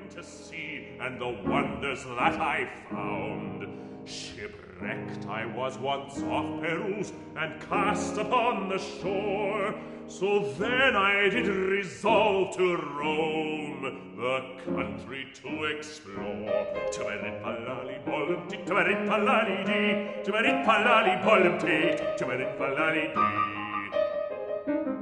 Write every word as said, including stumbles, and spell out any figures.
to see, and the wonders that I found. Shipwrecked I was once off Perus, and cast upon the shore. So then I did resolve to roam the country to explore. Timerit-palali bolum-ti, timerit-palali-di, timerit-palali bolum-ti, timerit-palali-di.